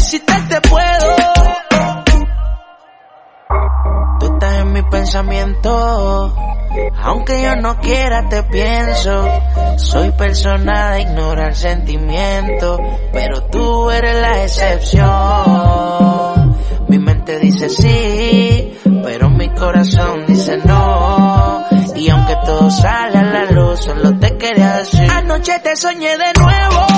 necesitarte puedo. Tú estás en mi pensamiento, aunque yo no quiera te pienso. Soy persona de ignorar sentimientos, pero tú eres la excepción. Mi mente dice sí, pero mi corazón dice no. Y aunque todo sale a la luz, solo te quería decir: anoche te soñé de nuevo.